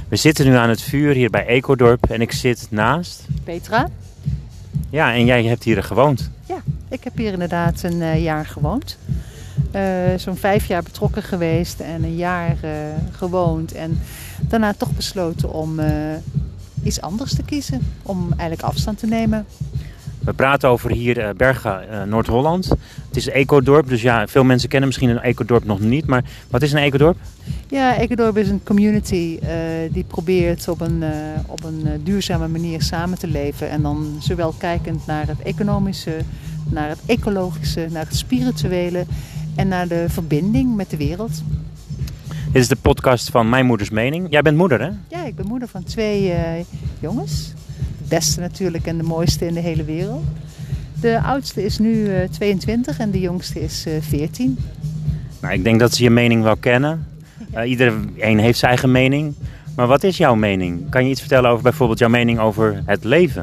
We zitten nu aan het vuur hier bij Ecodorp en ik zit naast... Petra? Ja, en jij hebt hier gewoond. Ja, ik heb hier inderdaad een jaar gewoond. Zo'n 5 jaar betrokken geweest en een jaar gewoond. En daarna toch besloten om iets anders te kiezen. Om eigenlijk afstand te nemen. We praten over hier Berga, Noord-Holland. Het is een ecodorp, dus ja, veel mensen kennen misschien een ecodorp nog niet. Maar wat is een ecodorp? Ja, Ecodorp is een community die probeert op een duurzame manier samen te leven. En dan zowel kijkend naar het economische, naar het ecologische, naar het spirituele en naar de verbinding met de wereld. Dit is de podcast van Mijn Moeders Mening. Jij bent moeder, hè? Ja, ik ben moeder van 2 jongens. De beste natuurlijk en de mooiste in de hele wereld. De oudste is nu 22 en de jongste is 14. Nou, ik denk dat ze je mening wel kennen. Iedereen heeft zijn eigen mening. Maar wat is jouw mening? Kan je iets vertellen over bijvoorbeeld jouw mening over het leven?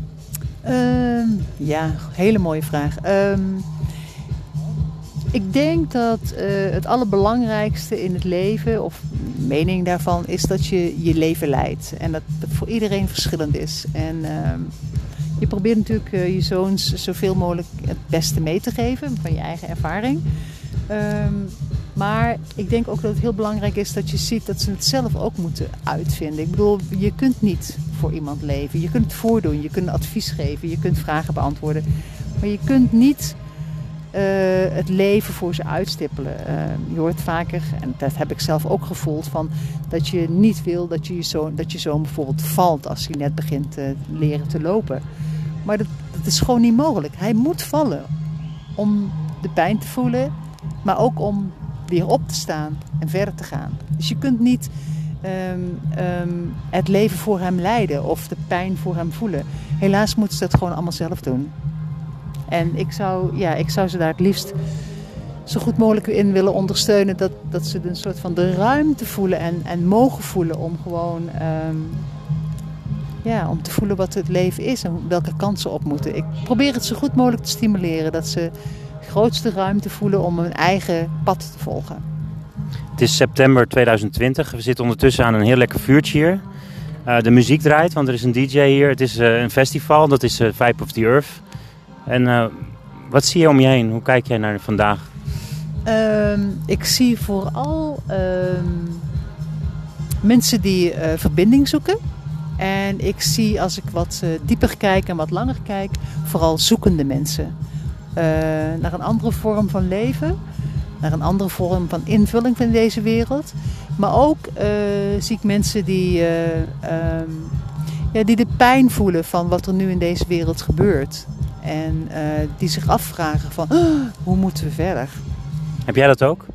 Ja, hele mooie vraag. Ik denk dat het allerbelangrijkste in het leven, of mening daarvan, is dat je je leven leidt. En dat het voor iedereen verschillend is. En je probeert natuurlijk je zoons zoveel mogelijk het beste mee te geven van je eigen ervaring. Maar ik denk ook dat het heel belangrijk is dat je ziet dat ze het zelf ook moeten uitvinden. Ik bedoel, je kunt niet voor iemand leven. Je kunt het voordoen, je kunt advies geven, je kunt vragen beantwoorden. Maar je kunt niet het leven voor ze uitstippelen. Je hoort vaker, en dat heb ik zelf ook gevoeld, van dat je niet wil dat je zoon bijvoorbeeld valt als hij net begint te leren te lopen. Maar dat is gewoon niet mogelijk. Hij moet vallen om de pijn te voelen, maar ook om weer op te staan en verder te gaan. Dus je kunt niet het leven voor hem leiden of de pijn voor hem voelen. Helaas moeten ze dat gewoon allemaal zelf doen. En ik zou ze daar het liefst zo goed mogelijk in willen ondersteunen. Dat ze een soort van de ruimte voelen en mogen voelen om gewoon om te voelen wat het leven is en welke kansen ze op moeten. Ik probeer het zo goed mogelijk te stimuleren. Dat ze de grootste ruimte voelen om hun eigen pad te volgen. Het is september 2020. We zitten ondertussen aan een heel lekker vuurtje hier. De muziek draait, want er is een DJ hier. Het is een festival, dat is Vibe of the Earth. En wat zie je om je heen? Hoe kijk jij naar vandaag? Ik zie vooral mensen die verbinding zoeken. En ik zie, als ik wat dieper kijk en wat langer kijk, vooral zoekende mensen. Naar een andere vorm van leven. Naar een andere vorm van invulling van deze wereld. Maar ook zie ik mensen die de pijn voelen van wat er nu in deze wereld gebeurt. En die zich afvragen van, hoe moeten we verder? Heb jij dat ook?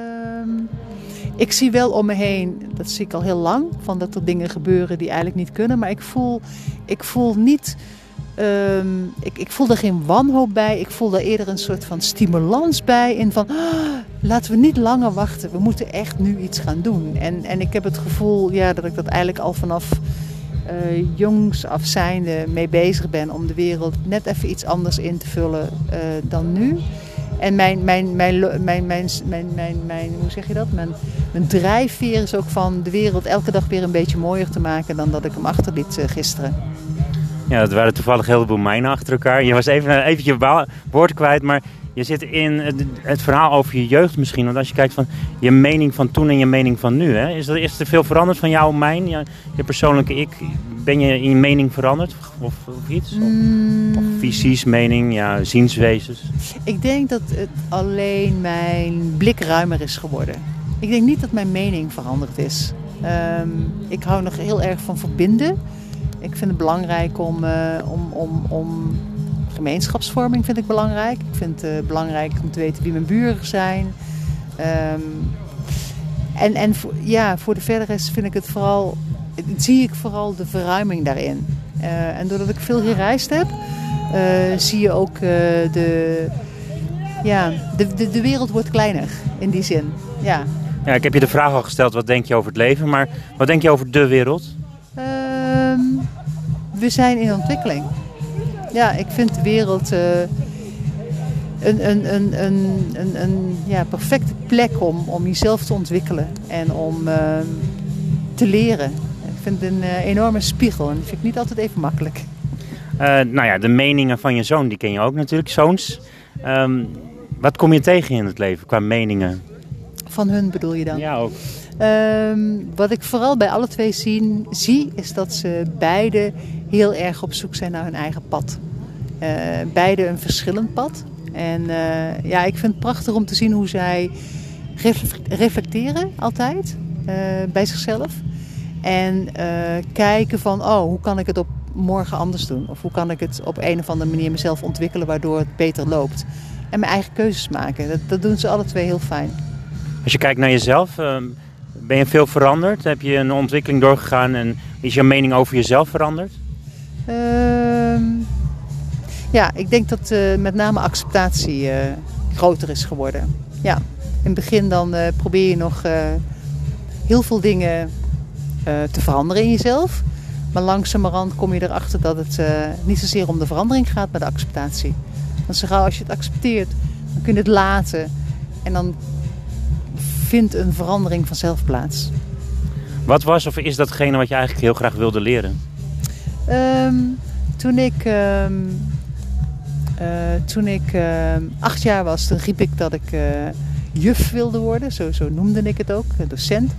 Ik zie wel om me heen, dat zie ik al heel lang, van dat er dingen gebeuren die eigenlijk niet kunnen. Maar ik voel niet, ik voel er geen wanhoop bij. Ik voel daar eerder een soort van stimulans bij. In van, laten we niet langer wachten. We moeten echt nu iets gaan doen. En ik heb het gevoel dat ik dat eigenlijk al vanaf jongs af zijnde mee bezig ben om de wereld net even iets anders in te vullen dan nu. En hoe zeg je dat? Mijn drijfveer is ook van de wereld elke dag weer een beetje mooier te maken dan dat ik hem achterliet gisteren. Ja, dat waren toevallig een heleboel mijnen achter elkaar. Je was even je woord kwijt, maar je zit in het verhaal over je jeugd misschien. Want als je kijkt van je mening van toen en je mening van nu. Hè, is er veel veranderd van jou en mijn? Je persoonlijke ik. Ben je in je mening veranderd? Of iets? Of visies, mening, zienswezens? Ik denk dat het alleen mijn blik ruimer is geworden. Ik denk niet dat mijn mening veranderd is. Ik hou nog heel erg van verbinden. Ik vind het belangrijk om gemeenschapsvorming vind ik belangrijk. Ik vind het belangrijk om te weten wie mijn buren zijn. Voor de verdere rest vind ik het vooral, zie ik vooral de verruiming daarin. En doordat ik veel gereisd heb, zie je ook de wereld wordt kleiner in die zin. Ja. Ja, ik heb je de vraag al gesteld, wat denk je over het leven? Maar wat denk je over de wereld? We zijn in ontwikkeling. Ja, ik vind de wereld een perfecte plek om jezelf te ontwikkelen en om te leren. Ik vind het een enorme spiegel en dat vind ik niet altijd even makkelijk. De meningen van je zoon, die ken je ook natuurlijk, zoons. Wat kom je tegen in het leven qua meningen? Van hun bedoel je dan? Ja, ook. Wat ik vooral bij alle twee zie, is dat ze beide heel erg op zoek zijn naar hun eigen pad. Beide een verschillend pad. En ik vind het prachtig om te zien hoe zij reflecteren altijd bij zichzelf. En kijken van, hoe kan ik het op morgen anders doen? Of hoe kan ik het op een of andere manier mezelf ontwikkelen waardoor het beter loopt? En mijn eigen keuzes maken. Dat doen ze alle twee heel fijn. Als je kijkt naar jezelf, ben je veel veranderd? Heb je een ontwikkeling doorgegaan en is je mening over jezelf veranderd? Ik denk dat met name acceptatie groter is geworden. Ja. In het begin dan probeer je nog heel veel dingen te veranderen in jezelf. Maar langzamerhand kom je erachter dat het niet zozeer om de verandering gaat, maar de acceptatie. Want zo gauw als je het accepteert, dan kun je het laten. En dan vindt een verandering vanzelf plaats. Wat was of is datgene wat je eigenlijk heel graag wilde leren? Toen ik 8 jaar was, toen riep ik dat ik juf wilde worden. Zo noemde ik het ook, docent.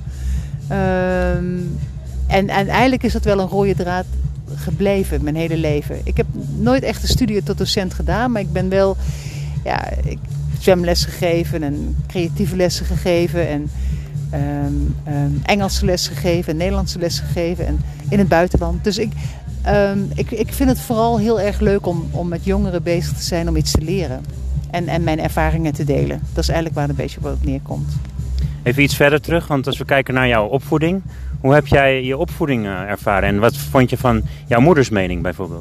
En eigenlijk is dat wel een rode draad gebleven mijn hele leven. Ik heb nooit echt een studie tot docent gedaan, maar ik ben wel zwemlessen gegeven en creatieve lessen gegeven en Engelse les gegeven en Nederlandse les gegeven en in het buitenland. Dus ik vind het vooral heel erg leuk om met jongeren bezig te zijn om iets te leren en mijn ervaringen te delen. Dat is eigenlijk waar het een beetje op neerkomt. Even iets verder terug, want als we kijken naar jouw opvoeding, hoe heb jij je opvoeding ervaren en wat vond je van jouw moeders mening bijvoorbeeld?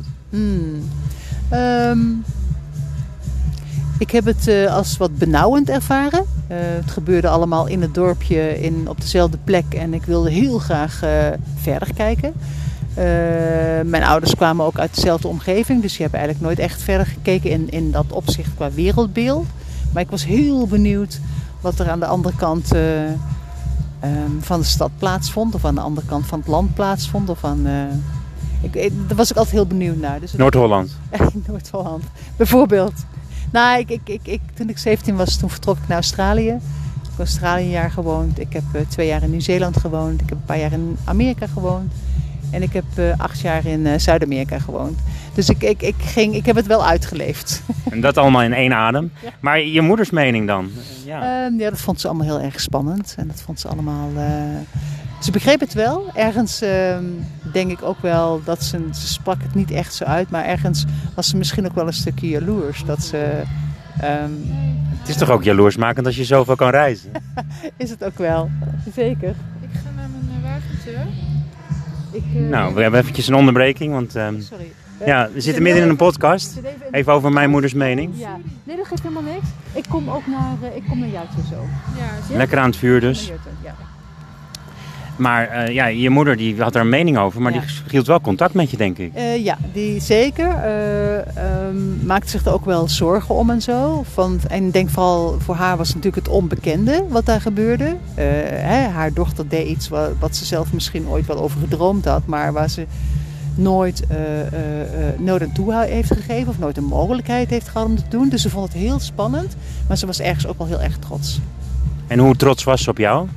Ik heb het als wat benauwend ervaren. Het gebeurde allemaal in het dorpje op dezelfde plek en ik wilde heel graag verder kijken. Mijn ouders kwamen ook uit dezelfde omgeving, dus die hebben eigenlijk nooit echt verder gekeken in dat opzicht qua wereldbeeld. Maar ik was heel benieuwd wat er aan de andere kant van de stad plaatsvond, of aan de andere kant van het land plaatsvond. Daar was ik altijd heel benieuwd naar. Dus Noord-Holland? Noord-Holland, bijvoorbeeld. Nou, toen ik 17 was, toen vertrok ik naar Australië. Ik heb in Australië een jaar gewoond. Ik heb 2 jaar in Nieuw-Zeeland gewoond. Ik heb een paar jaar in Amerika gewoond. En ik heb 8 jaar in Zuid-Amerika gewoond. Dus ik heb het wel uitgeleefd. En dat allemaal in 1 adem. Ja. Maar je moeders mening dan? Dat vond ze allemaal heel erg spannend. En dat vond ze allemaal... Ze begreep het wel. Ergens denk ik ook wel dat ze sprak het niet echt zo uit. Maar ergens was ze misschien ook wel een stukje jaloers. Dat ze... Het is toch ook jaloersmakend als je zoveel kan reizen? Is het ook wel. Zeker. Ik ga naar mijn wagentje. We hebben eventjes een onderbreking, want sorry. We zitten midden in een podcast. Even over mijn moeders mening. Ja. Nee, dat geeft helemaal niks. Ik kom naar jou toe zo. Ja, lekker aan het vuur dus. Ja. Maar je moeder die had er een mening over, maar die hield wel contact met je, denk ik. Die zeker. Maakte zich er ook wel zorgen om en zo. En ik denk vooral voor haar was natuurlijk het onbekende wat daar gebeurde. Haar dochter deed iets wat ze zelf misschien ooit wel over gedroomd had, maar waar ze nooit aan toe heeft gegeven of nooit een mogelijkheid heeft gehad om te doen. Dus ze vond het heel spannend, maar ze was ergens ook wel heel erg trots. En hoe trots was ze op jou?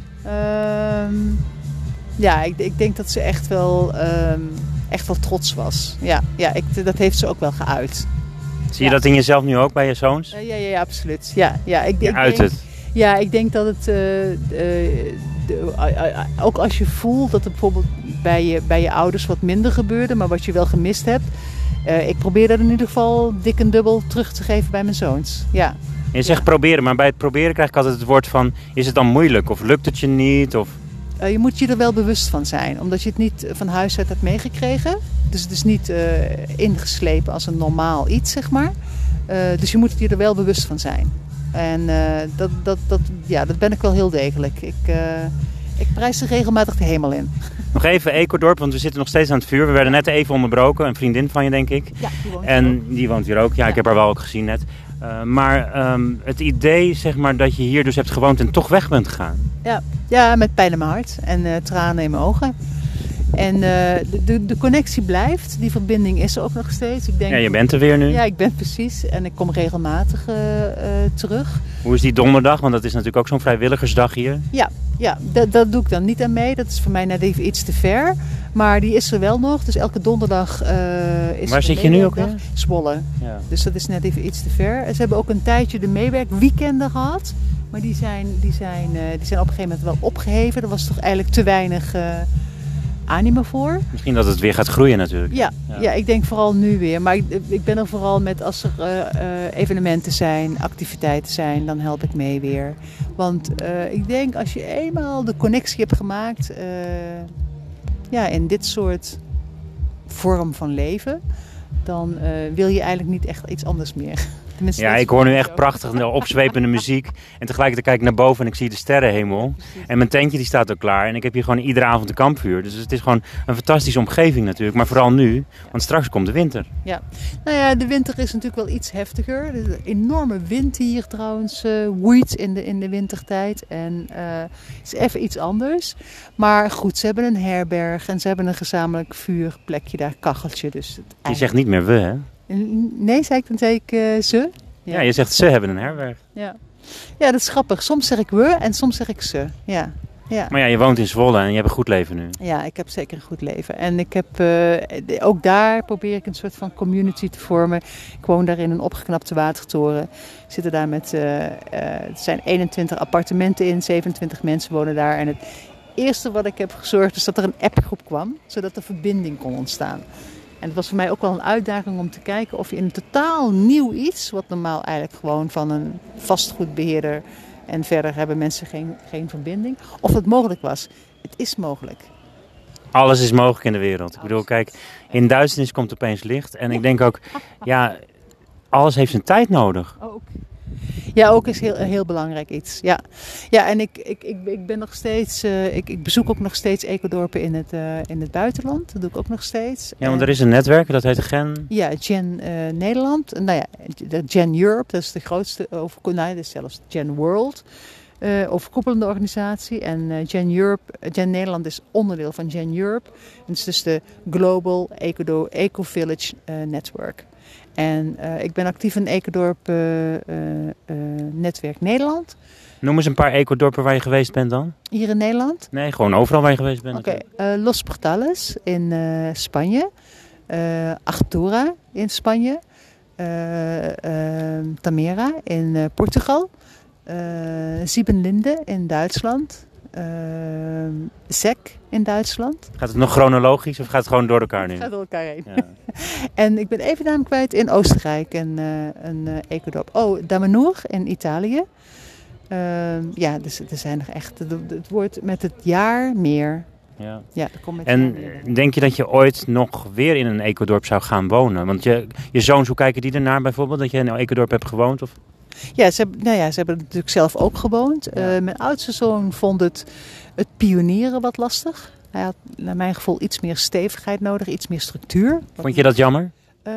Ik denk dat ze echt wel trots was. Dat heeft ze ook wel geuit. Zie je dat in jezelf nu ook bij je zoons? Ja, absoluut. Ik denk dat het... ook als je voelt dat er bijvoorbeeld bij je ouders wat minder gebeurde, maar wat je wel gemist hebt. Ik probeer dat in ieder geval dik en dubbel terug te geven bij mijn zoons. Ja. Je zegt proberen, maar bij het proberen krijg ik altijd het woord van... Is het dan moeilijk of lukt het je niet? Of... Je moet je er wel bewust van zijn, omdat je het niet van huis uit hebt meegekregen. Dus het is niet ingeslepen als een normaal iets, zeg maar. Dus je moet je er wel bewust van zijn. En dat ben ik wel heel degelijk. Ik prijs er regelmatig de hemel in. Nog even Ecodorp, want we zitten nog steeds aan het vuur. We werden net even onderbroken. Een vriendin van je, denk ik. Ja, die woont en hier ook. Die woont hier ook. Ja, ik heb haar wel ook gezien net. Maar het idee, zeg maar, dat je hier dus hebt gewoond en toch weg bent gegaan. Ja, met pijn in mijn hart en tranen in mijn ogen. En de connectie blijft. Die verbinding is er ook nog steeds. Ik denk, Ja, je bent er weer nu. Ja, ik ben precies. En ik kom regelmatig terug. Hoe is die donderdag? Want dat is natuurlijk ook zo'n vrijwilligersdag hier. Ja, dat doe ik dan niet aan mee. Dat is voor mij net even iets te ver. Maar die is er wel nog. Dus elke donderdag is Waar er zit je nu ook meewerkdag. weer? Zwolle. Ja. Dus dat is net even iets te ver. Ze hebben ook een tijdje de meewerkweekenden gehad. Maar die zijn op een gegeven moment wel opgeheven. Er was toch eigenlijk te weinig animo voor. Misschien dat het weer gaat groeien natuurlijk. Ja, ik denk vooral nu weer. Maar ik ben er vooral met als er evenementen zijn, activiteiten zijn, dan help ik mee weer. Want ik denk als je eenmaal de connectie hebt gemaakt in dit soort vorm van leven, dan wil je eigenlijk niet echt iets anders meer. Tenminste, Ja, ik hoor nu echt prachtig opzwepende muziek. En tegelijkertijd kijk ik naar boven en ik zie de sterrenhemel. En mijn tentje die staat ook klaar. En ik heb hier gewoon iedere avond een kampvuur. Dus het is gewoon een fantastische omgeving natuurlijk. Maar vooral nu, want straks komt de winter. Ja, nou ja, de winter is natuurlijk wel iets heftiger. Er is een enorme wind hier trouwens, woeit in de wintertijd. En het is even iets anders. Maar goed, ze hebben een herberg en ze hebben een gezamenlijk vuurplekje daar, kacheltje. Dus Je zegt niet meer we, hè? Nee, zei ik ze? Ja, je zegt ze hebben een herberg. Ja, dat is grappig. Soms zeg ik we en soms zeg ik ze. Ja. Maar ja, je woont in Zwolle en je hebt een goed leven nu. Ja, ik heb zeker een goed leven. En ik heb ook daar probeer ik een soort van community te vormen. Ik woon daar in een opgeknapte watertoren. We zitten daar met, het zijn 21 appartementen in, 27 mensen wonen daar. En het eerste wat ik heb gezorgd is dat er een appgroep kwam, zodat er verbinding kon ontstaan. En het was voor mij ook wel een uitdaging om te kijken of je in een totaal nieuw iets, wat normaal eigenlijk gewoon van een vastgoedbeheerder en verder hebben mensen geen verbinding, of dat mogelijk was. Het is mogelijk. Alles is mogelijk in de wereld. Ik bedoel, kijk, in duisternis komt opeens licht. En ik denk ook, ja, alles heeft zijn tijd nodig. Ook. Ja, ook is heel belangrijk iets. Ja, en ik ben nog steeds, ik bezoek ook nog steeds ecodorpen in het buitenland. Dat doe ik ook nog steeds. Ja, want er is een netwerk, dat heet Gen. Ja, Gen Nederland. Nou ja, de Gen Europe, dat is de grootste, dat is zelfs Gen World. Overkoepelende organisatie. En Gen Nederland is onderdeel van Gen Europe. Het is dus de Global Eco Village Network. En ik ben actief in Ecodorp Netwerk Nederland. Noem eens een paar ecodorpen waar je geweest bent dan. Hier in Nederland? Nee, gewoon overal waar je geweest bent. Oké, Los Portales in Spanje. Achtora in Spanje. Tamera in Portugal. Siebenlinde in Duitsland. Zek in Duitsland. Gaat het nog chronologisch of gaat het gewoon door elkaar nu? Het gaat door elkaar heen. Ja. En ik ben even naam kwijt in Oostenrijk, een ecodorp. Damanhur in Italië. Dus er zijn nog echt, het wordt met het jaar meer. Ja. Ja, er komt met En denk je dat je ooit nog weer in een ecodorp zou gaan wonen? Want je zoons, hoe kijken die ernaar bijvoorbeeld? Dat je in een ecodorp hebt gewoond? Of? Ja, ze hebben natuurlijk zelf ook gewoond. Ja. Mijn oudste zoon vond het pionieren wat lastig. Hij had naar mijn gevoel iets meer stevigheid nodig, iets meer structuur. Vond je dat jammer?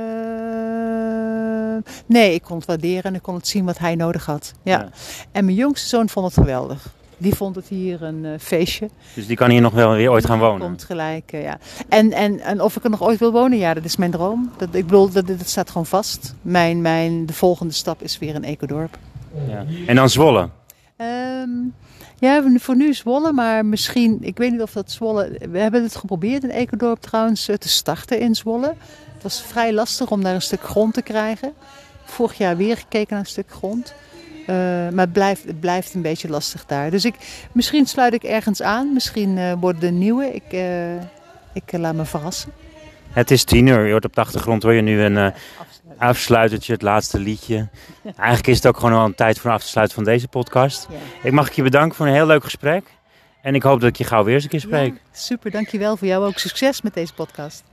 Nee, ik kon het waarderen en ik kon het zien wat hij nodig had. Ja. En mijn jongste zoon vond het geweldig. Die vond het hier een feestje. Dus die kan hier nog wel weer ooit gaan wonen? Komt gelijk, ja. En of ik er nog ooit wil wonen, ja, dat is mijn droom. Ik bedoel, dat staat gewoon vast. De volgende stap is weer een ecodorp. Ja. En dan Zwolle? Ja, voor nu Zwolle, maar misschien, ik weet niet of dat Zwolle. We hebben het geprobeerd, een ecodorp trouwens, te starten in Zwolle. Het was vrij lastig om daar een stuk grond te krijgen. Vorig jaar weer gekeken naar een stuk grond. Maar het blijft een beetje lastig daar. Dus misschien sluit ik ergens aan. Misschien worden de nieuwe. Ik laat me verrassen. Het is 10:00. Je hoort op de achtergrond hoor je nu een afsluitertje, het laatste liedje. Eigenlijk is het ook gewoon al een tijd voor een af te sluiten van deze podcast. Ja. Ik mag je bedanken voor een heel leuk gesprek. En ik hoop dat ik je gauw weer eens een keer spreek. Ja, super, dankjewel. Voor jou ook succes met deze podcast.